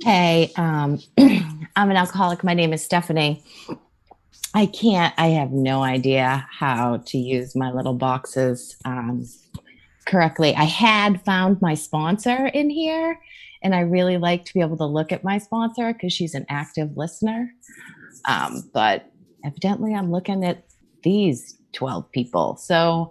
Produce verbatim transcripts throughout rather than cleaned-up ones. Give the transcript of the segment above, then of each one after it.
Hey, um, I'm an alcoholic. My name is Stephanie. I can't, I have no idea how to use my little boxes um, correctly. I had found my sponsor in here, and I really like to be able to look at my sponsor because she's an active listener. Um, but evidently, I'm looking at these twelve people. So,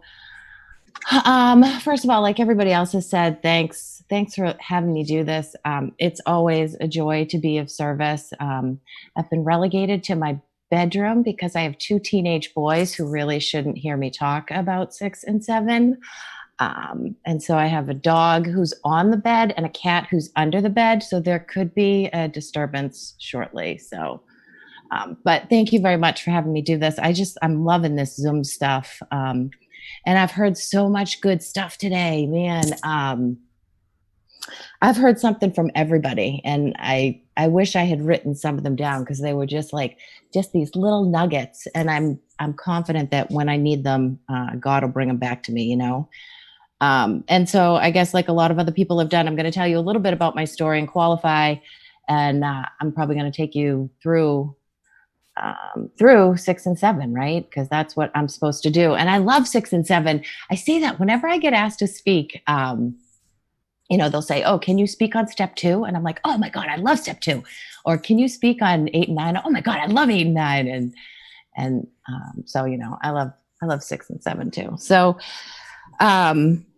um, first of all, like everybody else has said, thanks. Thanks for having me do this. Um, it's always a joy to be of service. Um, I've been relegated to my bedroom because I have two teenage boys who really shouldn't hear me talk about six and seven. Um, and so I have a dog who's on the bed and a cat who's under the bed. So there could be a disturbance shortly. So, um, but thank you very much for having me do this. I just, I'm loving this Zoom stuff. Um, and I've heard so much good stuff today, man. Um, I've heard something from everybody, and I I wish I had written some of them down because they were just like just these little nuggets, and I'm I'm confident that when I need them, uh, God will bring them back to me, you know. Um, and so I guess like a lot of other people have done, I'm going to tell you a little bit about my story and qualify, and uh, I'm probably going to take you through um, through six and seven, right? Because that's what I'm supposed to do, and I love six and seven. I say that whenever I get asked to speak. Um, you know, they'll say, "Oh, can you speak on step two?" And I'm like, "Oh my God, I love step two." Or can you speak on eight and nine? Oh my God, I love eight and nine. And, and, um, so, you know, I love, I love six and seven too. So, um,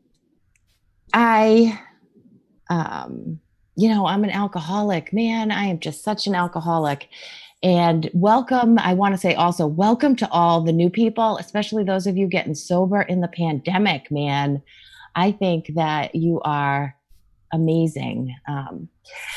I, um, you know, I'm an alcoholic, man. I am just such an alcoholic. And welcome, I want to say also, welcome to all the new people, especially those of you getting sober in the pandemic, man. I think that you are amazing. Um,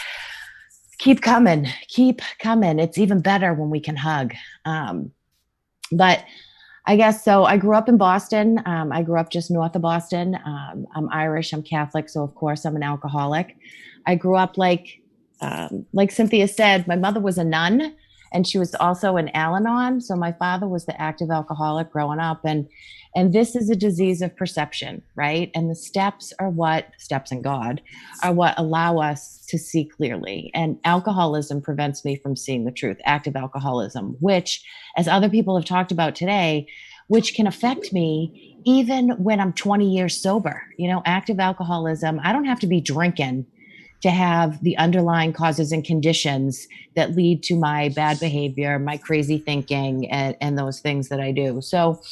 keep coming, keep coming. It's even better when we can hug. Um, but I guess so. I grew up in Boston. Um, I grew up just north of Boston. Um, I'm Irish. I'm Catholic, so of course I'm an alcoholic. I grew up like, um, like Cynthia said. My mother was a nun, and she was also an Al-Anon. So my father was the active alcoholic growing up, and and this is a disease of perception, right? And the steps are what steps in God are what allow us to see clearly. And alcoholism prevents me from seeing the truth. Active alcoholism, which, as other people have talked about today, which can affect me even when I'm twenty years sober. You know, active alcoholism, I don't have to be drinking to have the underlying causes and conditions that lead to my bad behavior, my crazy thinking, and, and those things that I do. So,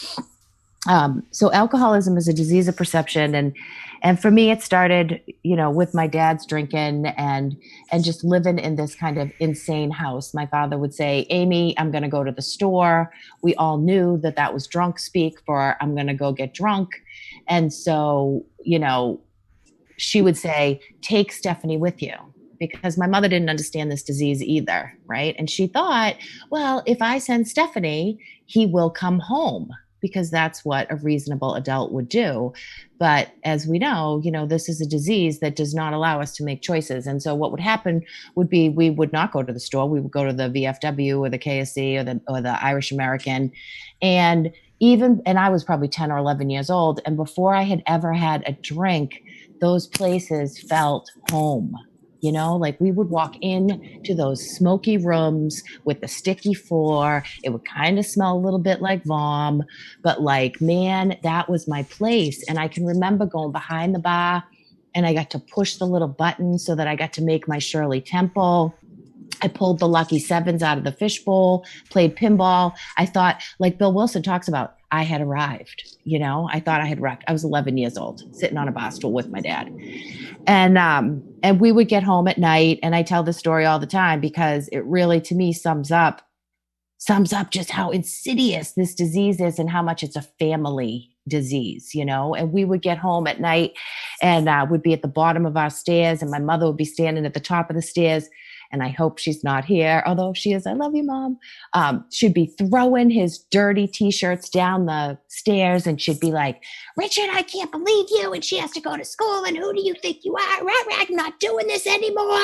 um, so alcoholism is a disease of perception, and and for me, it started, you know, with my dad's drinking and and just living in this kind of insane house. My father would say, "Amy, I'm going to go to the store." We all knew that that was drunk speak for "I'm going to go get drunk," and so, you know, she would say, "Take Stephanie with you." Because my mother didn't understand this disease either, right? And she thought, well, if I send Stephanie, he will come home, because that's what a reasonable adult would do. But as we know, you know, this is a disease that does not allow us to make choices. And so what would happen would be we would not go to the store. We would go to the V F W or the K S C or the, or the Irish American. And even, and I was probably ten or eleven years old. And before I had ever had a drink, those places felt home. You know, like we would walk in to those smoky rooms with the sticky floor. It would kind of smell a little bit like vom, but like, man, that was my place. And I can remember going behind the bar, and I got to push the little button so that I got to make my Shirley Temple. I pulled the Lucky Sevens out of the fishbowl, played pinball. I thought, like Bill Wilson talks about, I had arrived. You know, I thought I had arrived. I was eleven years old, sitting on a bar stool with my dad. And um, and we would get home at night, and I tell this story all the time because it really, to me, sums up sums up just how insidious this disease is and how much it's a family disease, you know. And we would get home at night, and uh, would be at the bottom of our stairs, and my mother would be standing at the top of the stairs. And I hope she's not here, although if she is, I love you, Mom. Um, she'd be throwing his dirty T-shirts down the stairs, and she'd be like, "Richard, I can't believe you, and she has to go to school, and who do you think you are? Rah, rah, I'm not doing this anymore."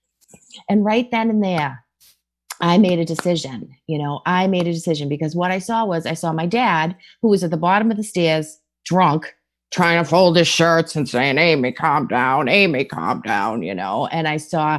And right then and there, I made a decision. You know, I made a decision because what I saw was I saw my dad, who was at the bottom of the stairs, drunk, trying to fold his shirts and saying, "Amy, calm down, Amy, calm down," you know, and I saw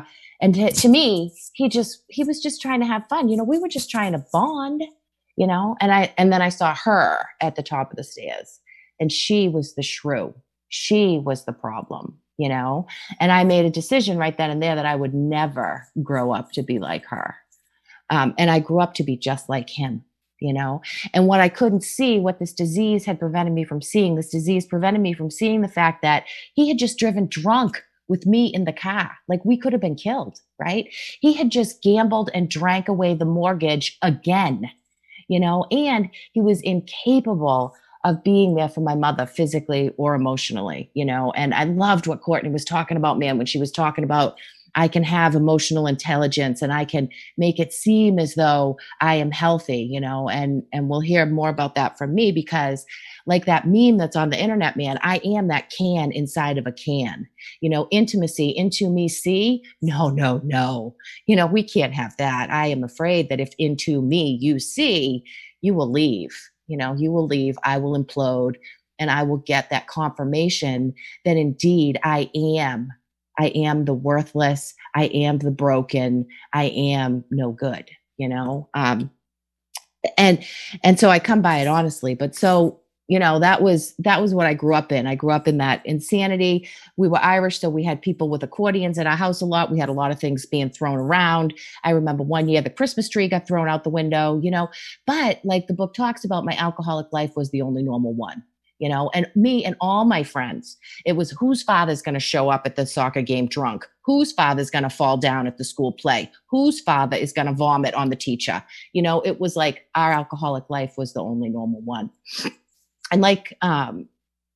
And to, to me, he just, he was just trying to have fun. You know, we were just trying to bond, you know, and I, and then I saw her at the top of the stairs, and she was the shrew. She was the problem, you know, and I made a decision right then and there that I would never grow up to be like her. Um, and I grew up to be just like him, you know, and what I couldn't see, what this disease had prevented me from seeing, this disease prevented me from seeing the fact that he had just driven drunk with me in the car. Like, we could have been killed, right? He had just gambled and drank away the mortgage again, you know, and he was incapable of being there for my mother physically or emotionally, you know. And I loved what Courtney was talking about, man, when she was talking about, I can have emotional intelligence and I can make it seem as though I am healthy, you know, and, and we'll hear more about that from me, because like that meme that's on the internet, man, I am that can inside of a can, you know, intimacy into me. See, no, no, no, you know, we can't have that. I am afraid that if into me you see, you will leave, you know, you will leave, I will implode, and I will get that confirmation that indeed I am I am the worthless. I am the broken. I am no good, you know? Um, and, and so I come by it honestly, but so, you know, that was, that was what I grew up in. I grew up in that insanity. We were Irish, so we had people with accordions at our house a lot. We had a lot of things being thrown around. I remember one year the Christmas tree got thrown out the window, you know, but like the book talks about, my alcoholic life was the only normal one. You know, and me and all my friends, it was whose father's going to show up at the soccer game drunk, whose father's going to fall down at the school play, whose father is going to vomit on the teacher. You know, it was like our alcoholic life was the only normal one. And like, um,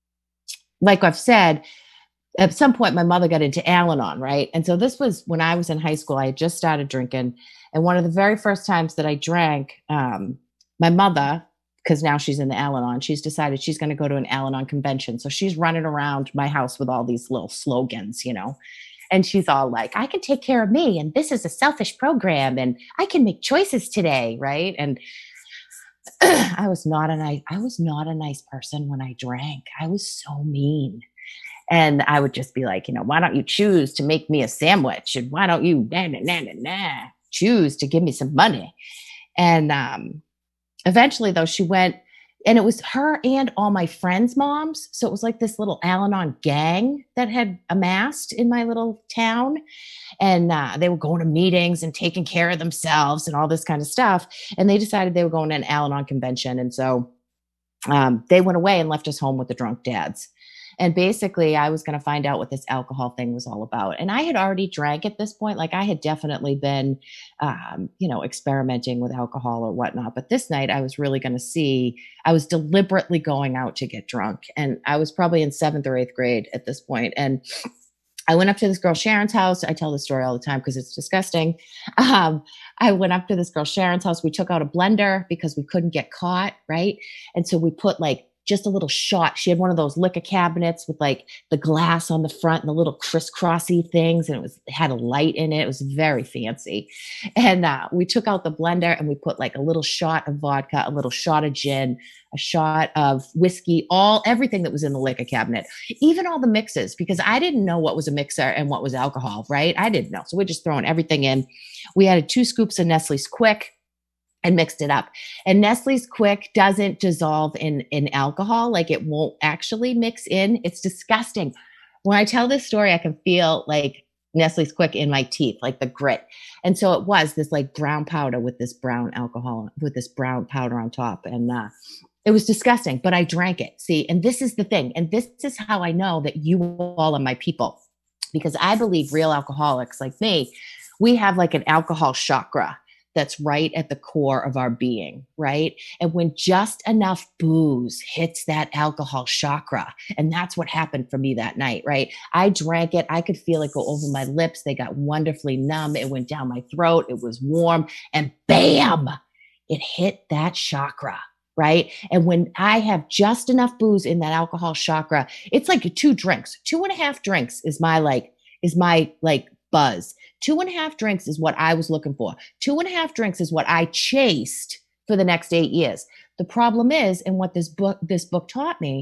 like I've said, at some point my mother got into Al-Anon, right? And so this was when I was in high school. I had just started drinking. And one of the very first times that I drank, um, my mother, because now she's in the Al-Anon, she's decided she's going to go to an Al-Anon convention. So she's running around my house with all these little slogans, you know, and she's all like, I can take care of me, and this is a selfish program, and I can make choices today, right? And I was not a nice, I was not a nice person when I drank. I was so mean. And I would just be like, you know, why don't you choose to make me a sandwich? And why don't you nah, nah, nah, nah, nah, choose to give me some money? And, um, eventually, though, she went, and it was her and all my friends' moms. So it was like this little Al-Anon gang that had amassed in my little town. And uh, they were going to meetings and taking care of themselves and all this kind of stuff. And they decided they were going to an Al-Anon convention. And so um, they went away and left us home with the drunk dads. And basically, I was going to find out what this alcohol thing was all about. And I had already drank at this point. Like, I had definitely been, um, you know, experimenting with alcohol or whatnot. But this night, I was really going to see, I was deliberately going out to get drunk. And I was probably in seventh or eighth grade at this point. And I went up to this girl Sharon's house. I tell this story all the time because it's disgusting. Um, I went up to this girl Sharon's house. We took out a blender because we couldn't get caught, right? And so we put like just a little shot. She had one of those liquor cabinets with like the glass on the front and the little crisscrossy things. And it was, it had a light in it. It was very fancy. And uh, we took out the blender and we put like a little shot of vodka, a little shot of gin, a shot of whiskey, all, everything that was in the liquor cabinet, even all the mixes, because I didn't know what was a mixer and what was alcohol, right? I didn't know. So we're just throwing everything in. We added two scoops of Nestle's Quick and mixed it up. And Nestle's Quick doesn't dissolve in, in alcohol. Like, it won't actually mix in. It's disgusting. When I tell this story, I can feel like Nestle's Quick in my teeth, like the grit. And so it was this like brown powder with this brown alcohol, with this brown powder on top. And uh, it was disgusting, but I drank it. See, and this is the thing. And this is how I know that you all are my people, because I believe real alcoholics like me, we have like an alcohol chakra that's right at the core of our being, right? And when just enough booze hits that alcohol chakra, and that's what happened for me that night, right? I drank it. I could feel it go over my lips. They got wonderfully numb. It went down my throat. It was warm, and bam, it hit that chakra, right? And when I have just enough booze in that alcohol chakra, it's like two drinks, two and a half drinks is my like, is my like buzz. Two and a half drinks is what I was looking for. Two and a half drinks is what I chased for the next eight years. The problem is, and what this book, this book taught me,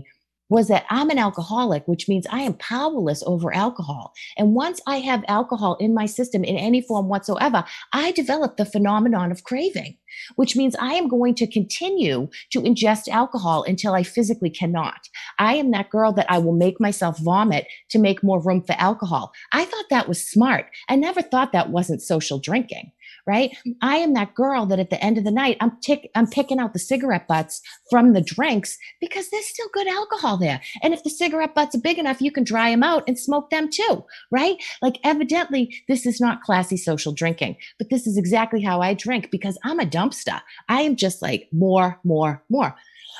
was that I'm an alcoholic, which means I am powerless over alcohol. And once I have alcohol in my system in any form whatsoever, I develop the phenomenon of craving, which means I am going to continue to ingest alcohol until I physically cannot. I am that girl that I will make myself vomit to make more room for alcohol. I thought that was smart. I never thought that wasn't social drinking. Right? I am that girl that at the end of the night, I'm tick, I'm picking out the cigarette butts from the drinks because there's still good alcohol there. And if the cigarette butts are big enough, you can dry them out and smoke them too, right? Like evidently this is not classy social drinking, but this is exactly how I drink because I'm a dumpster. I am just like more, more, more.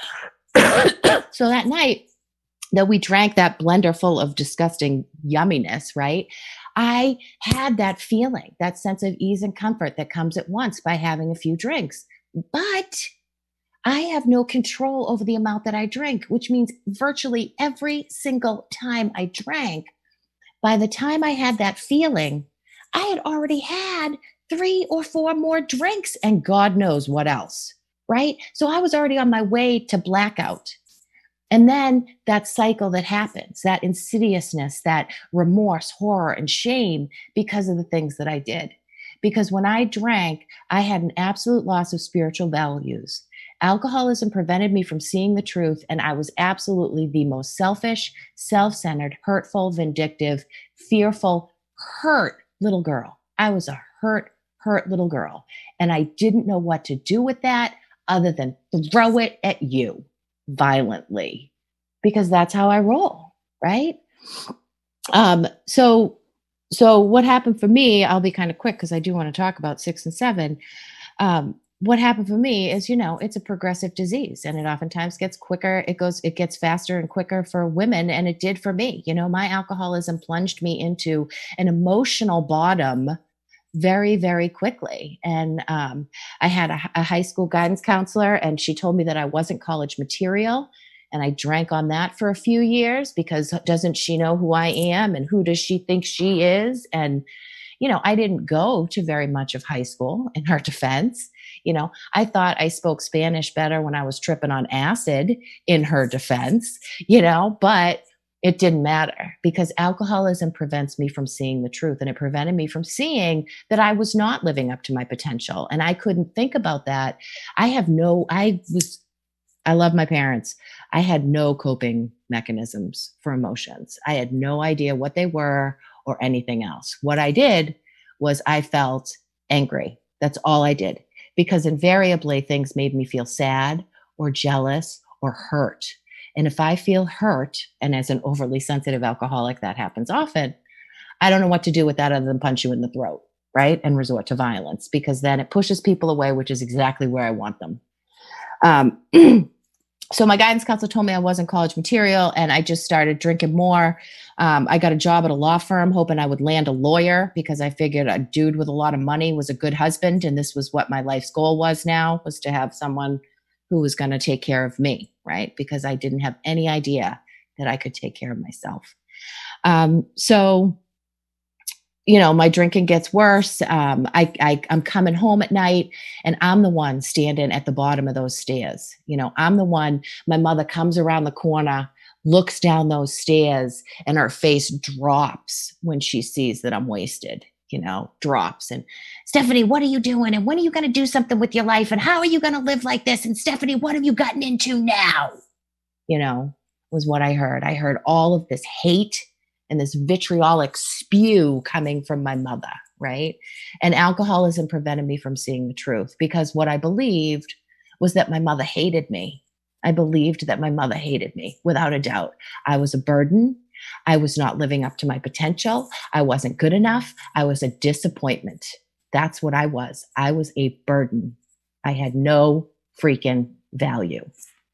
So that night that we drank that blender full of disgusting yumminess, right? I had that feeling, that sense of ease and comfort that comes at once by having a few drinks. But I have no control over the amount that I drink, which means virtually every single time I drank, by the time I had that feeling, I had already had three or four more drinks and God knows what else, right? So I was already on my way to blackout. And then that cycle that happens, that insidiousness, that remorse, horror, and shame because of the things that I did. Because when I drank, I had an absolute loss of spiritual values. Alcoholism prevented me from seeing the truth, and I was absolutely the most selfish, self-centered, hurtful, vindictive, fearful, hurt little girl. I was a hurt, hurt little girl. And I didn't know what to do with that other than throw it at you violently, because that's how I roll, right? Um, so, so what happened for me, I'll be kind of quick because I do want to talk about six and seven. Um, what happened for me is, you know, it's a progressive disease and it oftentimes gets quicker. It goes, it gets faster and quicker for women. And it did for me. You know, my alcoholism plunged me into an emotional bottom very, very quickly. And um, I had a, a high school guidance counselor, and she told me that I wasn't college material. And I drank on that for a few years because doesn't she know who I am and who does she think she is? And, you know, I didn't go to very much of high school in her defense. You know, I thought I spoke Spanish better when I was tripping on acid in her defense, you know, but it didn't matter because alcoholism prevents me from seeing the truth, and it prevented me from seeing that I was not living up to my potential. And I couldn't think about that. I have no, I was, I love my parents. I had no coping mechanisms for emotions. I had no idea what they were or anything else. What I did was I felt angry. That's all I did, because invariably things made me feel sad or jealous or hurt. And if I feel hurt, and as an overly sensitive alcoholic, that happens often, I don't know what to do with that other than punch you in the throat, right? And resort to violence, because then it pushes people away, which is exactly where I want them. Um, so my guidance counselor told me I wasn't college material, and I just started drinking more. Um, I got a job at a law firm hoping I would land a lawyer because I figured a dude with a lot of money was a good husband. And this was what my life's goal was now, was to have someone who was going to take care of me, right? Because I didn't have any idea that I could take care of myself. Um, so, you know, my drinking gets worse. Um, I, I, I'm coming home at night and I'm the one standing at the bottom of those stairs. You know, I'm the one, my mother comes around the corner, looks down those stairs, and her face drops when she sees that I'm wasted. You know, drops. And Stephanie, what are you doing? And when are you going to do something with your life? And how are you going to live like this? And Stephanie, what have you gotten into now? You know, was what I heard. I heard all of this hate and this vitriolic spew coming from my mother, right? And alcoholism prevented me from seeing the truth, because what I believed was that my mother hated me. I believed that my mother hated me without a doubt. I was a burden. I was not living up to my potential. I wasn't good enough. I was a disappointment. That's what I was. I was a burden. I had no freaking value.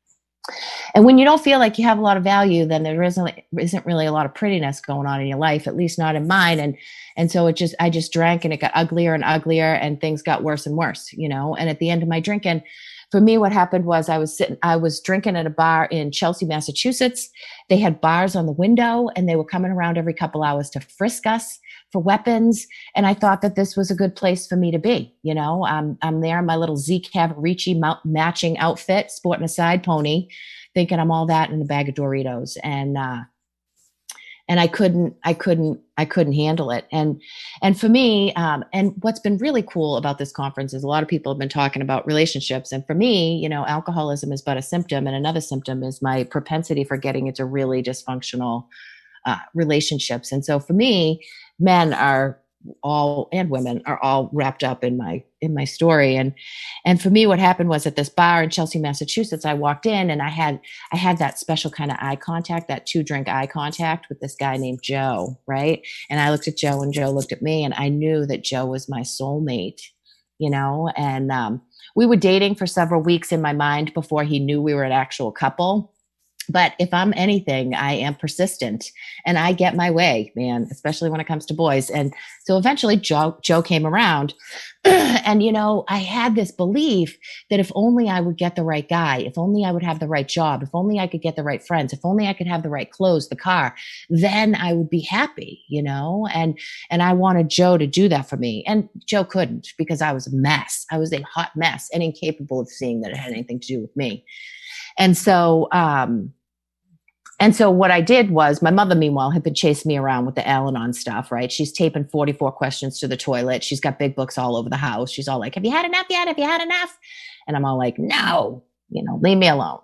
And when you don't feel like you have a lot of value, then there isn't, isn't really a lot of prettiness going on in your life, at least not in mine. And, and so it just, I just drank and it got uglier and uglier and things got worse and worse, you know? And at the end of my drinking, for me, what happened was I was sitting, I was drinking at a bar in Chelsea, Massachusetts. They had bars on the window and they were coming around every couple hours to frisk us for weapons. And I thought that this was a good place for me to be. You know, I'm, I'm there in my little Zeke Cavarici matching outfit, sporting a side pony, thinking I'm all that in a bag of Doritos. And, uh, and I couldn't, I couldn't, I couldn't handle it. And, and for me, um, and what's been really cool about this conference is a lot of people have been talking about relationships. And for me, you know, alcoholism is but a symptom. And another symptom is my propensity for getting into really dysfunctional uh, relationships. And so for me, men are all, and women are all wrapped up in my, in my story. And, and for me, what happened was at this bar in Chelsea, Massachusetts, I walked in and I had, I had that special kind of eye contact, that two drink eye contact with this guy named Joe. Right. And I looked at Joe and Joe looked at me and I knew that Joe was my soulmate, you know, and, um, we were dating for several weeks in my mind before he knew we were an actual couple. But if I'm anything, I am persistent and I get my way, man, especially when it comes to boys. And so eventually Joe, Joe came around and, you know, I had this belief that if only I would get the right guy, if only I would have the right job, if only I could get the right friends, if only I could have the right clothes, the car, then I would be happy, you know, and, and I wanted Joe to do that for me. And Joe couldn't because I was a mess. I was a hot mess and incapable of seeing that it had anything to do with me. And so, um, and so what I did was my mother, meanwhile, had been chasing me around with the Al-Anon stuff, right? She's taping forty-four questions to the toilet. She's got big books all over the house. She's all like, have you had enough yet? Have you had enough? And I'm all like, no, you know, leave me alone.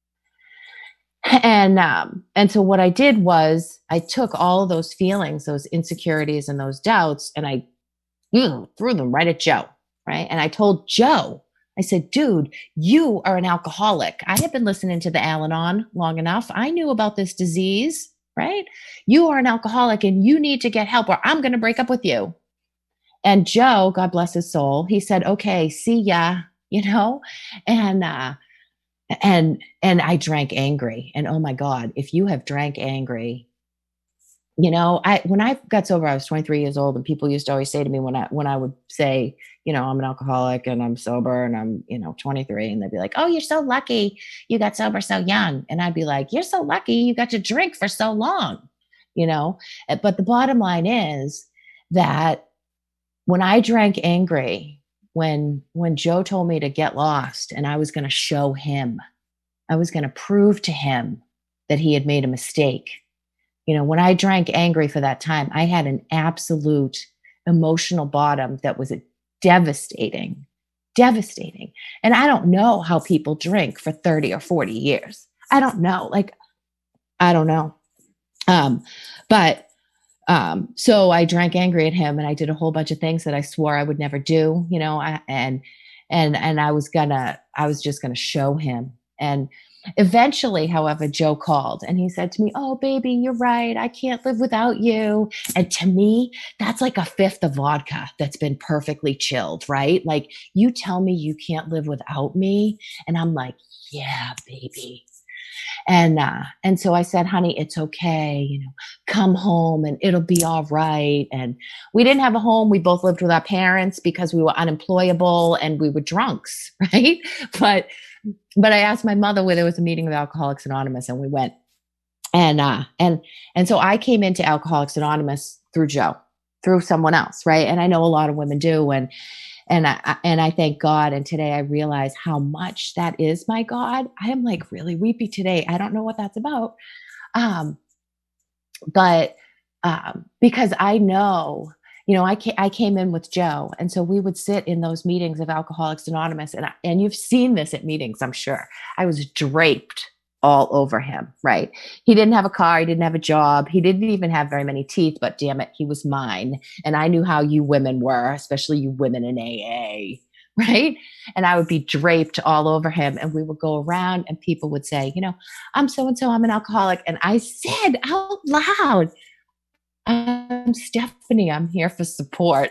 And, um, and so what I did was I took all of those feelings, those insecurities and those doubts, and I ew, threw them right at Joe, right? And I told Joe, I said, dude, you are an alcoholic. I had been listening to the Al-Anon long enough. I knew about this disease, right? You are an alcoholic and you need to get help or I'm going to break up with you. And Joe, God bless his soul, he said, okay, see ya, you know? And, uh, and, and I drank angry. And oh my God, if you have drank angry, you know, I, when I got sober, I was twenty-three years old and people used to always say to me when I, when I would say, you know, I'm an alcoholic and I'm sober and I'm, you know, twenty-three and they'd be like, oh, you're so lucky you got sober so young. And I'd be like, you're so lucky you got to drink for so long, you know? But the bottom line is that when I drank angry, when, when Joe told me to get lost and I was going to show him, I was going to prove to him that he had made a mistake. You know, when I drank angry for that time, I had an absolute emotional bottom that was devastating, devastating. And I don't know how people drink for thirty or forty years. I don't know. Like, I don't know. Um, but, um, so I drank angry at him and I did a whole bunch of things that I swore I would never do, you know, I, and, and, and I was gonna, I was just gonna show him. And eventually, however, Joe called and he said to me, oh, baby, you're right. I can't live without you. And to me, that's like a fifth of vodka that's been perfectly chilled, right? Like you tell me you can't live without me. And I'm like, yeah, baby. And, uh, and so I said, honey, it's okay. You know, come home and it'll be all right. And we didn't have a home. We both lived with our parents because we were unemployable and we were drunks, right? But But I asked my mother where there was a meeting of Alcoholics Anonymous and we went. And, uh, and, and so I came into Alcoholics Anonymous through Joe, through someone else. Right. And I know a lot of women do. And, and I, and I thank God. And today I realize how much that is my God. I am like really weepy today. I don't know what that's about. Um, but, um, because I know, you know, I, ca- I came in with Joe. And so we would sit in those meetings of Alcoholics Anonymous. And, I, and you've seen this at meetings, I'm sure. I was draped all over him, right? He didn't have a car. He didn't have a job. He didn't even have very many teeth, but damn it, he was mine. And I knew how you women were, especially you women in A A, right? And I would be draped all over him. And we would go around and people would say, you know, I'm so-and-so, I'm an alcoholic. And I said out loud, I'm Stephanie. I'm here for support.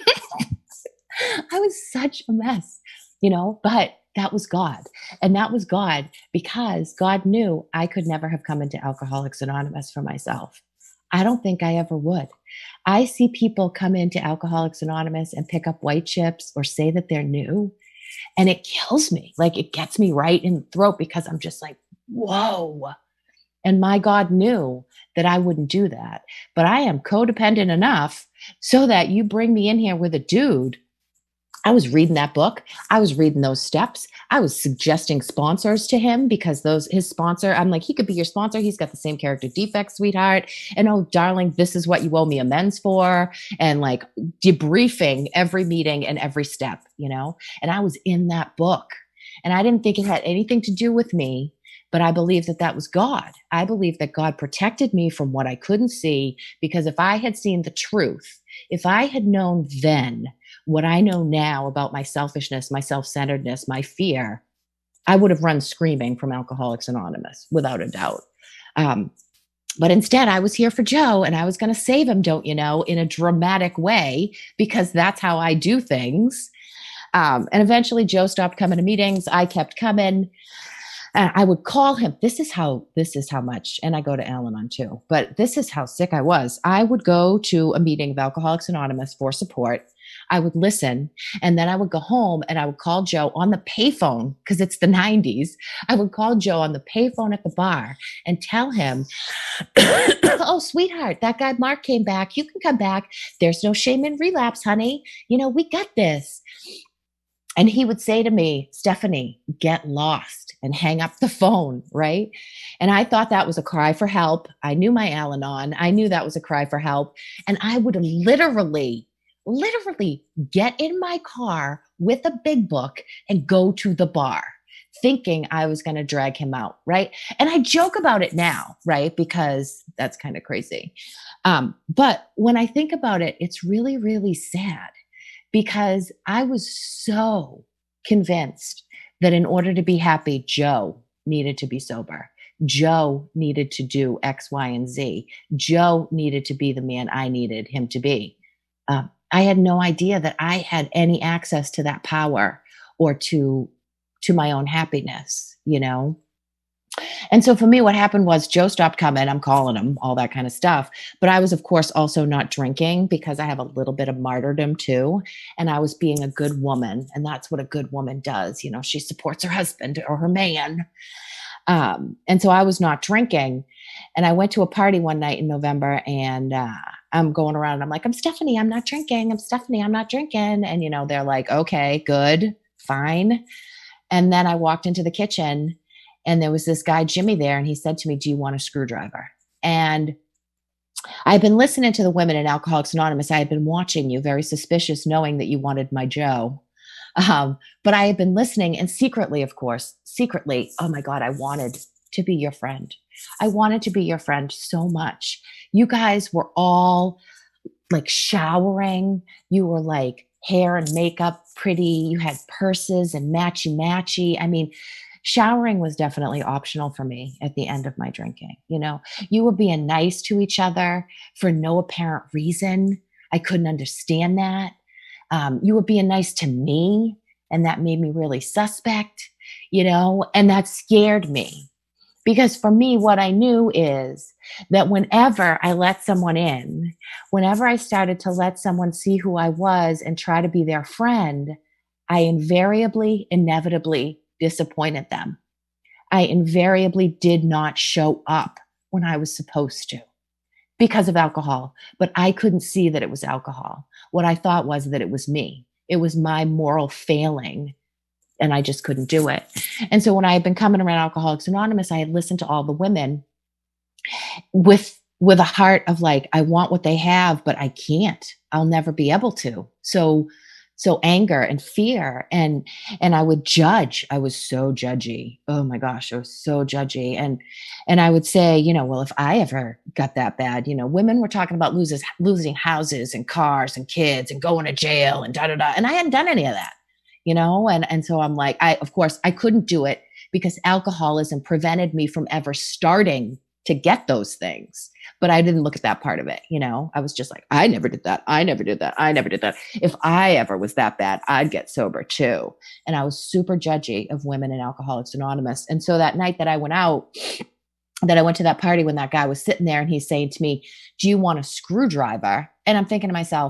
I was such a mess, you know, but that was God. And that was God because God knew I could never have come into Alcoholics Anonymous for myself. I don't think I ever would. I see people come into Alcoholics Anonymous and pick up white chips or say that they're new. And it kills me. Like it gets me right in the throat because I'm just like, whoa. And my God knew that I wouldn't do that. But I am codependent enough so that you bring me in here with a dude. I was reading that book. I was reading those steps. I was suggesting sponsors to him because those his sponsor, I'm like, he could be your sponsor. He's got the same character defects, sweetheart. And oh, darling, this is what you owe me amends for. And like debriefing every meeting and every step, you know? And I was in that book. And I didn't think it had anything to do with me, but I believe that that was God. I believe that God protected me from what I couldn't see, because if I had seen the truth, if I had known then what I know now about my selfishness, my self-centeredness, my fear, I would have run screaming from Alcoholics Anonymous, without a doubt. Um, but instead, I was here for Joe, and I was going to save him, don't you know, in a dramatic way, because that's how I do things. Um, and eventually, Joe stopped coming to meetings. I kept coming. And I would call him. This is how, this is how much, and I go to Al-Anon too, but this is how sick I was. I would go to a meeting of Alcoholics Anonymous for support. I would listen, and then I would go home and I would call Joe on the payphone, because it's the nineties. I would call Joe on the payphone at the bar and tell him, oh, sweetheart, that guy Mark came back. You can come back. There's no shame in relapse, honey. You know, we got this. And he would say to me, Stephanie, get lost, and hang up the phone, right? And I thought that was a cry for help. I knew my Al-Anon. I knew that was a cry for help. And I would literally, literally get in my car with a big book and go to the bar, thinking I was going to drag him out, right? And I joke about it now, right? Because that's kind of crazy. Um, but when I think about it, it's really, really sad. Because I was so convinced that in order to be happy, Joe needed to be sober. Joe needed to do X, Y, and Z. Joe needed to be the man I needed him to be. Uh, I had no idea that I had any access to that power or to, to my own happiness, you know? And so for me, what happened was Joe stopped coming. I'm calling him, all that kind of stuff. But I was, of course, also not drinking, because I have a little bit of martyrdom too. And I was being a good woman. And that's what a good woman does. You know, she supports her husband or her man. Um, and so I was not drinking. And I went to a party one night in November, and uh, I'm going around and I'm like, I'm Stephanie, I'm not drinking. I'm Stephanie, I'm not drinking. And, you know, they're like, okay, good, fine. And then I walked into the kitchen, and there was this guy, Jimmy, there, and he said to me, do you want a screwdriver? And I've been listening to the women in Alcoholics Anonymous. I had been watching you, very suspicious, knowing that you wanted my Joe. Um, but I had been listening, and secretly, of course, secretly, oh my God, I wanted to be your friend. I wanted to be your friend so much. You guys were all like showering. You were like hair and makeup pretty. You had purses and matchy-matchy. I mean, showering was definitely optional for me at the end of my drinking. You know, you were being nice to each other for no apparent reason. I couldn't understand that. Um, you were being nice to me, and that made me really suspect, you know, and that scared me. Because for me, what I knew is that whenever I let someone in, whenever I started to let someone see who I was and try to be their friend, I invariably, inevitably disappointed them. I invariably did not show up when I was supposed to because of alcohol, but I couldn't see that it was alcohol. What I thought was that it was me. It was my moral failing, and I just couldn't do it. And so when I had been coming around Alcoholics Anonymous, I had listened to all the women with with a heart of like, I want what they have, but I can't. I'll never be able to. So So anger and fear, and, and I would judge. I was so judgy. Oh my gosh, I was so judgy. And, and I would say, you know, well, if I ever got that bad, you know, women were talking about loses, losing houses and cars and kids and going to jail and da, da, da. And I hadn't done any of that, you know? And, and so I'm like, I, of course I couldn't do it because alcoholism prevented me from ever starting to get those things. But I didn't look at that part of it. You know, I was just like, I never did that. I never did that. I never did that. If I ever was that bad, I'd get sober too. And I was super judgy of women in Alcoholics Anonymous. And so that night that I went out, that I went to that party, when that guy was sitting there and he's saying to me, do you want a screwdriver? And I'm thinking to myself,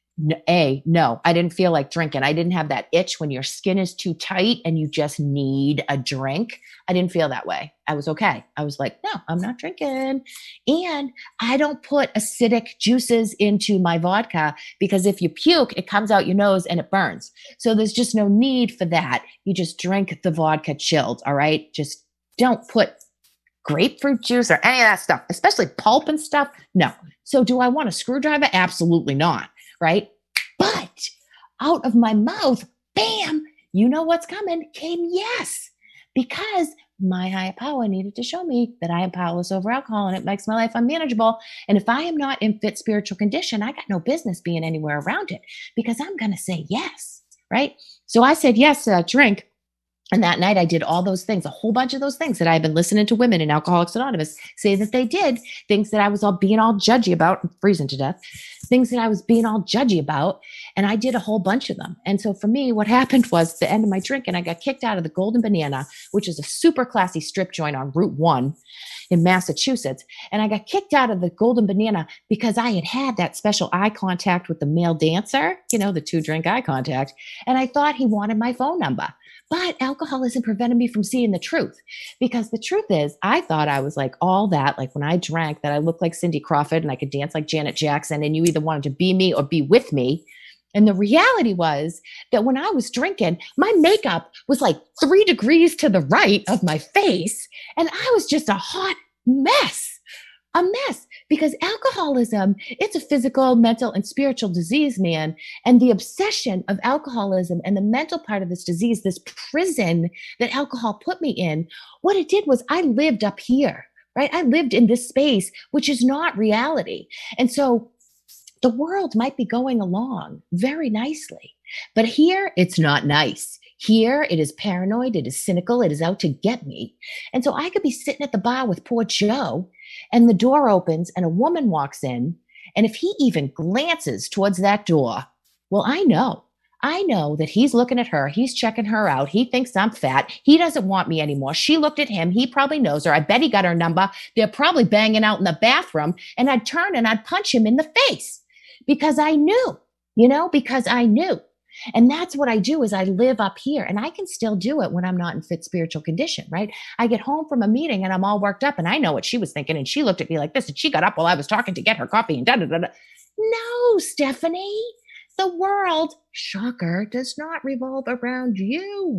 N- A, no, I didn't feel like drinking. I didn't have that itch when your skin is too tight and you just need a drink. I didn't feel that way. I was okay. I was like, no, I'm not drinking. And I don't put acidic juices into my vodka because if you puke, it comes out your nose and it burns. So there's just no need for that. You just drink the vodka chilled. All right. Just don't put grapefruit juice or any of that stuff, especially pulp and stuff. No. So do I want a screwdriver? Absolutely not. Right? But out of my mouth, bam, you know what's coming, came yes. Because my higher power needed to show me that I am powerless over alcohol and it makes my life unmanageable. And if I am not in fit spiritual condition, I got no business being anywhere around it because I'm going to say yes. Right? So I said yes to that drink. And that night I did all those things, a whole bunch of those things that I had been listening to women in Alcoholics Anonymous say that they did, things that I was all being all judgy about, I'm freezing to death, things that I was being all judgy about. And I did a whole bunch of them. And so for me, what happened was the end of my drink and I got kicked out of the Golden Banana, which is a super classy strip joint on Route one in Massachusetts. And I got kicked out of the Golden Banana because I had had that special eye contact with the male dancer, you know, the two drink eye contact. And I thought he wanted my phone number. But alcoholism prevented me from seeing the truth because the truth is I thought I was like all that, like when I drank that I looked like Cindy Crawford and I could dance like Janet Jackson and you either wanted to be me or be with me. And the reality was that when I was drinking, my makeup was like three degrees to the right of my face. And I was just a hot mess, a mess. Because alcoholism, it's a physical, mental, and spiritual disease, man. And the obsession of alcoholism and the mental part of this disease, this prison that alcohol put me in, what it did was I lived up here, right? I lived in this space, which is not reality. And so the world might be going along very nicely, but here it's not nice. Here it is paranoid, it is cynical, it is out to get me. And so I could be sitting at the bar with poor Joe and the door opens and a woman walks in. And if he even glances towards that door, well, I know, I know that he's looking at her. He's checking her out. He thinks I'm fat. He doesn't want me anymore. She looked at him. He probably knows her. I bet he got her number. They're probably banging out in the bathroom. And I'd turn and I'd punch him in the face because I knew, you know, because I knew. And that's what I do is I live up here and I can still do it when I'm not in fit spiritual condition, right? I get home from a meeting and I'm all worked up and I know what she was thinking. And she looked at me like this and she got up while I was talking to get her coffee and da da da da. No, Stephanie, the world, shocker, does not revolve around you.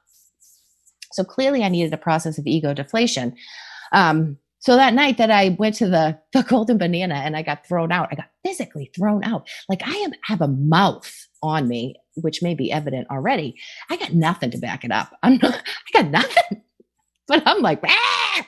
So clearly I needed a process of ego deflation. Um, So that night that I went to the, the Golden Banana and I got thrown out, I got physically thrown out. Like I am, have a mouth on me, which may be evident already. I got nothing to back it up. I'm not, I got nothing, but I'm like, ah!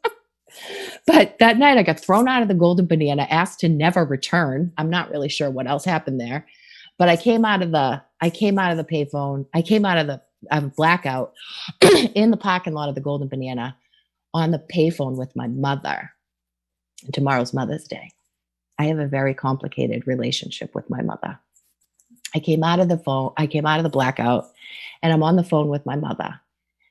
But that night I got thrown out of the Golden Banana, asked to never return. I'm not really sure what else happened there, but I came out of the, I came out of the payphone. I came out of the, of a blackout in the parking lot of the Golden Banana on the payphone with my mother. And tomorrow's Mother's Day. I have a very complicated relationship with my mother. I came out of the phone, I came out of the blackout and I'm on the phone with my mother.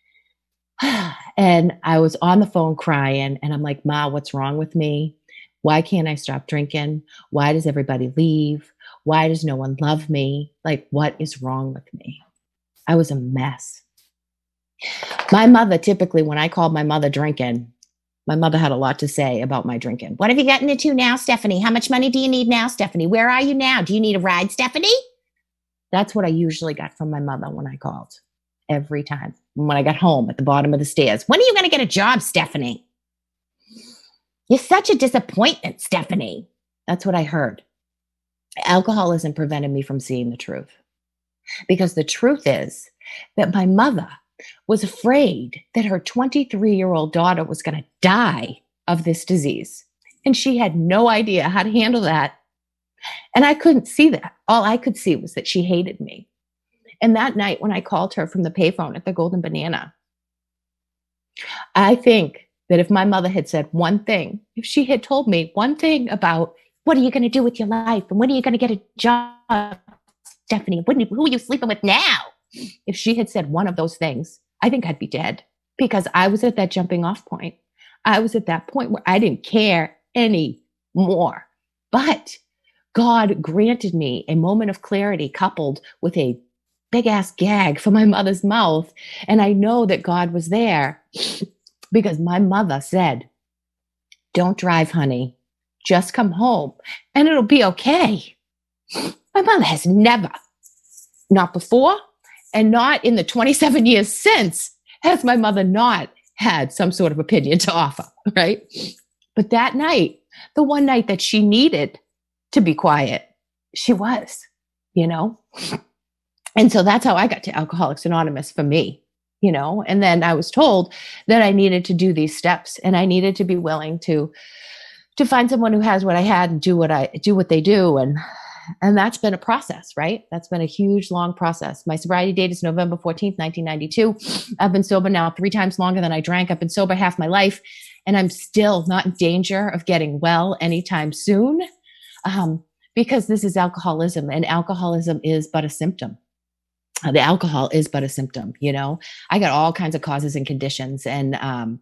And I was on the phone crying and I'm like, Ma, what's wrong with me? Why can't I stop drinking? Why does everybody leave? Why does no one love me? Like, what is wrong with me? I was a mess. My mother, typically, when I called my mother drinking, my mother had a lot to say about my drinking. What have you gotten into now, Stephanie? How much money do you need now, Stephanie? Where are you now? Do you need a ride, Stephanie? That's what I usually got from my mother when I called every time. When I got home at the bottom of the stairs, when are you going to get a job, Stephanie? You're such a disappointment, Stephanie. That's what I heard. Alcoholism prevented me from seeing the truth. Because the truth is that my mother was afraid that her twenty-three-year-old daughter was going to die of this disease. And she had no idea how to handle that. And I couldn't see that. All I could see was that she hated me. And that night when I called her from the payphone at the Golden Banana, I think that if my mother had said one thing, if she had told me one thing about what are you going to do with your life and when are you going to get a job, Stephanie, who are you sleeping with now? If she had said one of those things, I think I'd be dead because I was at that jumping off point. I was at that point where I didn't care anymore. But God granted me a moment of clarity coupled with a big ass gag from my mother's mouth. And I know that God was there because my mother said, don't drive, honey. Just come home and it'll be okay. My mother has never, not before and not in the twenty-seven years since, has my mother not had some sort of opinion to offer, right? But that night, the one night that she needed to be quiet, she was, you know? And so that's how I got to Alcoholics Anonymous for me, you know? And then I was told that I needed to do these steps and I needed to be willing to, to find someone who has what I had and do what I do, what they do. And, and that's been a process, right? That's been a huge, long process. My sobriety date is November fourteenth, nineteen ninety-two. I've been sober now three times longer than I drank. I've been sober half my life and I'm still not in danger of getting well anytime soon. Um, because this is alcoholism and alcoholism is but a symptom. Uh, the alcohol is but a symptom, you know, I got all kinds of causes and conditions. And, um,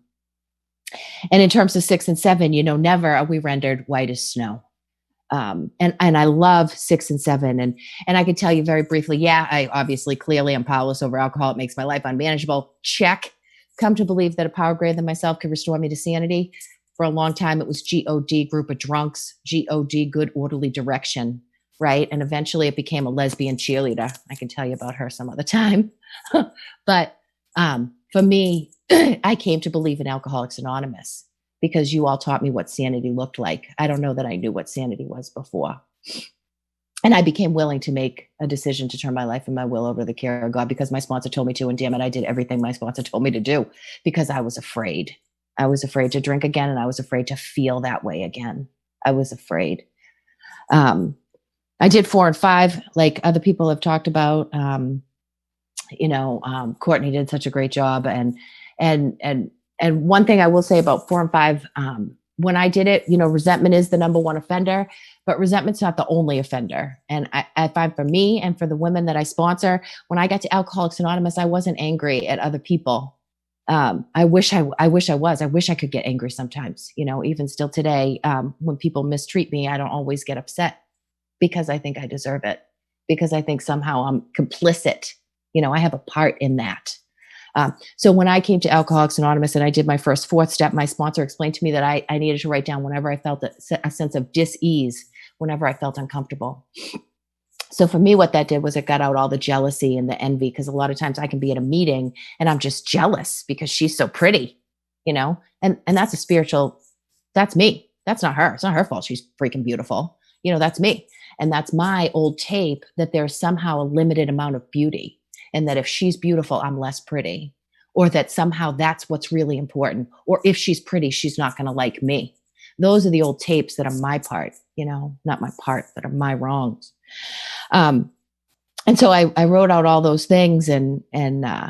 and in terms of six and seven, you know, never are we rendered white as snow. Um, and, and I love six and seven. And, and I could tell you very briefly, yeah, I obviously clearly am powerless over alcohol. It makes my life unmanageable. Check. Come to believe that a power greater than myself could restore me to sanity. For a long time, it was G O D, group of drunks, G O D, good orderly direction, right? And eventually it became a lesbian cheerleader. I can tell you about her some other time. But um, for me, I came to believe in Alcoholics Anonymous because you all taught me what sanity looked like. I don't know that I knew what sanity was before. And I became willing to make a decision to turn my life and my will over to the care of God because my sponsor told me to. And damn it, I did everything my sponsor told me to do because I was afraid. I was afraid to drink again, and I was afraid to feel that way again. I was afraid. Um, I did four and five, like other people have talked about. Um, you know, um, Courtney did such a great job, and and and and one thing I will say about four and five, um, when I did it, you know, resentment is the number one offender, but resentment's not the only offender. And I, I find for me and for the women that I sponsor, when I got to Alcoholics Anonymous, I wasn't angry at other people. Um, I wish I, I wish I was, I wish I could get angry sometimes, you know, even still today, um, when people mistreat me, I don't always get upset because I think I deserve it, because I think somehow I'm complicit. You know, I have a part in that. Um, so when I came to Alcoholics Anonymous and I did my first fourth step, my sponsor explained to me that I, I needed to write down whenever I felt a, a sense of dis-ease, whenever I felt uncomfortable. So for me, what that did was it got out all the jealousy and the envy, because a lot of times I can be at a meeting and I'm just jealous because she's so pretty, you know, and, and that's a spiritual, that's me. That's not her. It's not her fault. She's freaking beautiful. You know, that's me. And that's my old tape that there's somehow a limited amount of beauty. And that if she's beautiful, I'm less pretty, or that somehow that's what's really important. Or if she's pretty, she's not going to like me. Those are the old tapes that are my part, you know, not my part, that are my wrongs. Um, and so I, I wrote out all those things and, and, uh,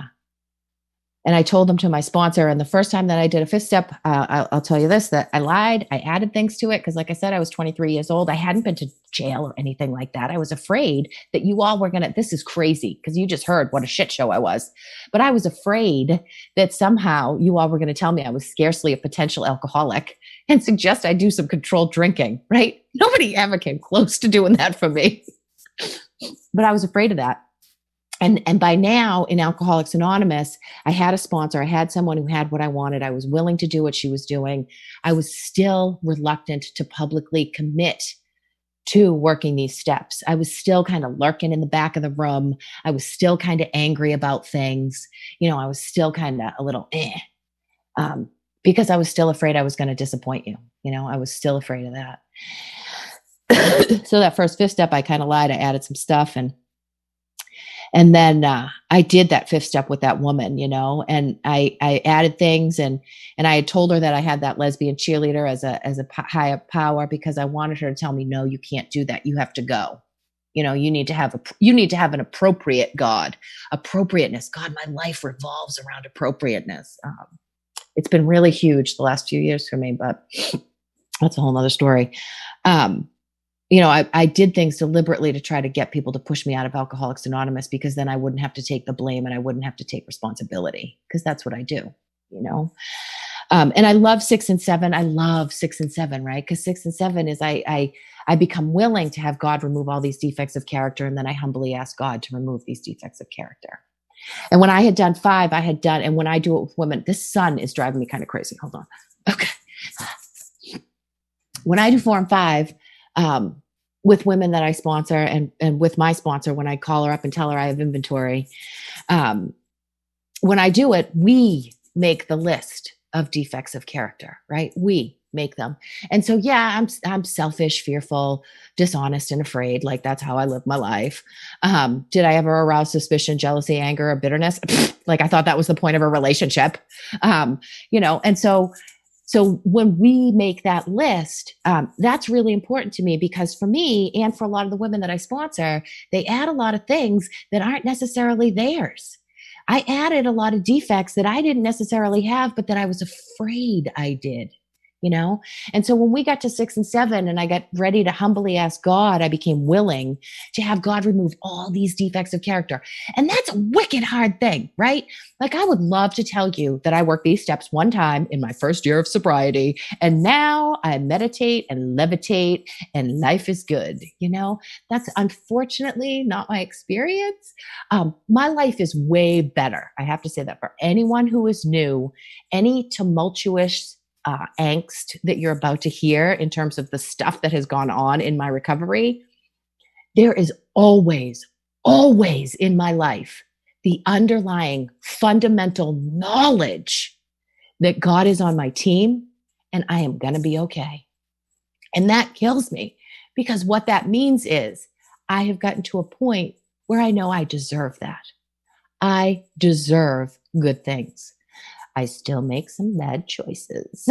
and I told them to my sponsor. And the first time that I did a fifth step, uh, I'll, I'll tell you this, that I lied. I added things to it. Cause like I said, I was twenty-three years old. I hadn't been to jail or anything like that. I was afraid that you all were going to, this is crazy. Cause you just heard what a shit show I was, but I was afraid that somehow you all were going to tell me I was scarcely a potential alcoholic and suggest I do some controlled drinking, right? Nobody ever came close to doing that for me, but I was afraid of that. And and by now in Alcoholics Anonymous, I had a sponsor. I had someone who had what I wanted. I was willing to do what she was doing. I was still reluctant to publicly commit to working these steps. I was still kind of lurking in the back of the room. I was still kind of angry about things. You know, I was still kind of a little eh, um, because I was still afraid I was going to disappoint you. You know, I was still afraid of that. So that first fifth step, I kind of lied. I added some stuff and And then uh, I did that fifth step with that woman, you know, and I, I added things and, and I had told her that I had that lesbian cheerleader as a, as a p- higher power because I wanted her to tell me, no, you can't do that. You have to go. You know, you need to have a, you need to have an appropriate God, appropriateness. God, my life revolves around appropriateness. Um, it's been really huge the last few years for me, but that's a whole nother story. Um, You know, I, I did things deliberately to try to get people to push me out of Alcoholics Anonymous because then I wouldn't have to take the blame and I wouldn't have to take responsibility because that's what I do, you know. Um, and I love six and seven. I love six and seven, right? Because six and seven is I, I I become willing to have God remove all these defects of character, and then I humbly ask God to remove these defects of character. And when I had done five, I had done, and when I do it with women, this sun is driving me kind of crazy. Hold on. Okay. When I do four and five, um, with women that I sponsor and, and with my sponsor, when I call her up and tell her I have inventory, um, when I do it, we make the list of defects of character, right? We make them. And so, yeah, I'm, I'm selfish, fearful, dishonest, and afraid. Like that's how I live my life. Um, did I ever arouse suspicion, jealousy, anger, or bitterness? Like I thought that was the point of a relationship. Um, you know, and so, so when we make that list, um, that's really important to me because for me and for a lot of the women that I sponsor, they add a lot of things that aren't necessarily theirs. I added a lot of defects that I didn't necessarily have, but that I was afraid I did, you know? And so when we got to six and seven and I got ready to humbly ask God, I became willing to have God remove all these defects of character. And that's a wicked hard thing, right? Like I would love to tell you that I worked these steps one time in my first year of sobriety, and now I meditate and levitate and life is good. You know, that's unfortunately not my experience. Um, my life is way better. I have to say that for anyone who is new, any tumultuous uh, angst that you're about to hear in terms of the stuff that has gone on in my recovery, there is always, always in my life the underlying fundamental knowledge that God is on my team and I am going to be okay. And that kills me because what that means is I have gotten to a point where I know I deserve that. I deserve good things. I still make some bad choices.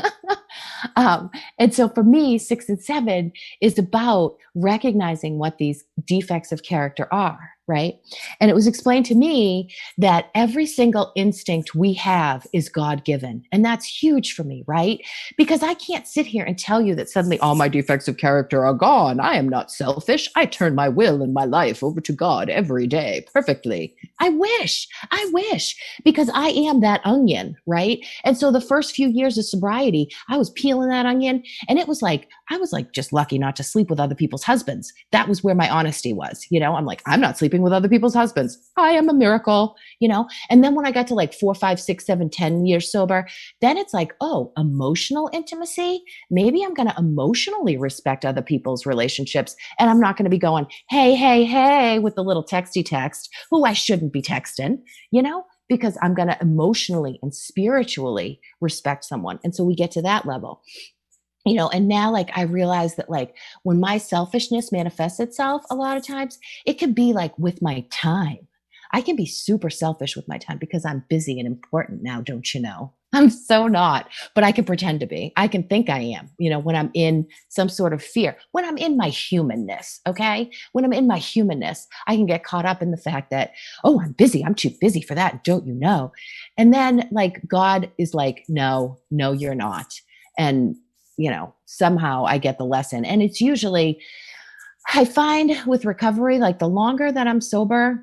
um, and so for me, six and seven is about recognizing what these defects of character are, right? And it was explained to me that every single instinct we have is God-given. And that's huge for me, right? Because I can't sit here and tell you that suddenly all my defects of character are gone. I am not selfish. I turn my will and my life over to God every day perfectly. I wish, I wish, because I am that onion, right? And so the first few years of sobriety, I was peeling that onion and it was like, I was like just lucky not to sleep with other people's husbands. That was where my honesty was. You know, I'm like, I'm not sleeping with other people's husbands. I am a miracle, you know? And then when I got to like four, five, six, seven, ten years sober, then it's like, oh, emotional intimacy. Maybe I'm going to emotionally respect other people's relationships. And I'm not going to be going, hey, hey, hey, with the little texty text, who I shouldn't be texting, you know, because I'm going to emotionally and spiritually respect someone. And so we get to that level. You know, and now like I realize that like when my selfishness manifests itself a lot of times, it could be like with my time. I can be super selfish with my time because I'm busy and important now, don't you know? I'm so not, but I can pretend to be. I can think I am, you know, when I'm in some sort of fear, when I'm in my humanness, okay? When I'm in my humanness, I can get caught up in the fact that, oh, I'm busy. I'm too busy for that. Don't you know? And then like God is like, no, no, you're not. And you know, somehow I get the lesson. And it's usually, I find with recovery, like the longer that I'm sober,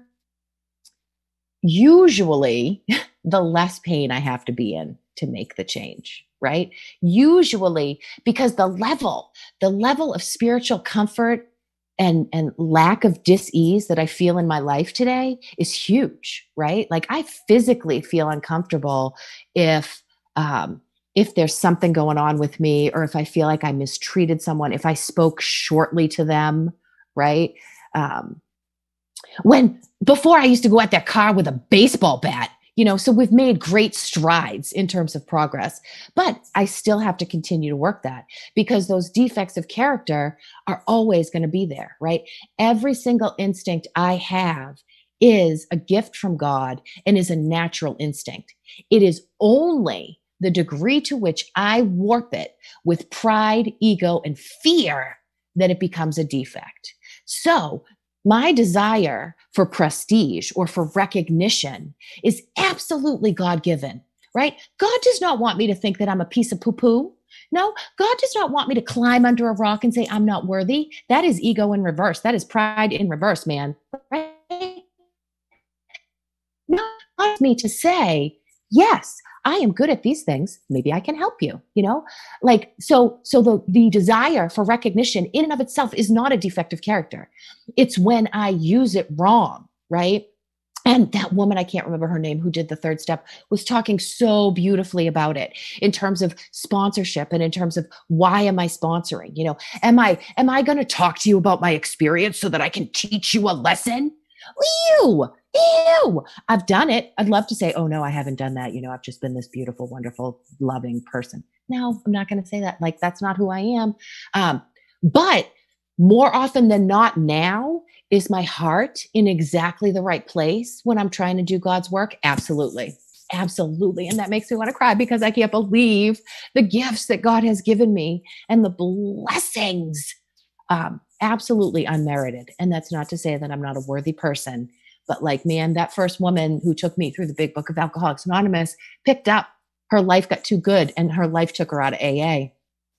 usually the less pain I have to be in to make the change, right? Usually because the level, the level of spiritual comfort and, and lack of dis-ease that I feel in my life today is huge, right? Like I physically feel uncomfortable if, um, if there's something going on with me, or if I feel like I mistreated someone, if I spoke shortly to them, right? Um, when before I used to go at their car with a baseball bat, you know, so we've made great strides in terms of progress, but I still have to continue to work that because those defects of character are always going to be there, right? Every single instinct I have is a gift from God and is a natural instinct. It is only the degree to which I warp it with pride, ego, and fear that it becomes a defect. So my desire for prestige or for recognition is absolutely God-given, right? God does not want me to think that I'm a piece of poo-poo. No, God does not want me to climb under a rock and say I'm not worthy. That is ego in reverse. That is pride in reverse, man. Right? No, God wants me to say, yes, I am good at these things. Maybe I can help you, you know, like, so, so the, the desire for recognition in and of itself is not a defective character. It's when I use it wrong, right? And that woman, I can't remember her name, who did the third step, was talking so beautifully about it in terms of sponsorship and in terms of why am I sponsoring? You know, am I, am I going to talk to you about my experience so that I can teach you a lesson? Ew, ew. I've done it. I'd love to say, oh no, I haven't done that. You know, I've just been this beautiful, wonderful, loving person. No, I'm not going to say that. Like, that's not who I am. Um, but more often than not now, is my heart in exactly the right place when I'm trying to do God's work? Absolutely. Absolutely. And that makes me want to cry because I can't believe the gifts that God has given me and the blessings. Um, absolutely unmerited. And that's not to say that I'm not a worthy person, but like, man, that first woman who took me through the big book of Alcoholics Anonymous picked up, her life got too good and her life took her out of A A.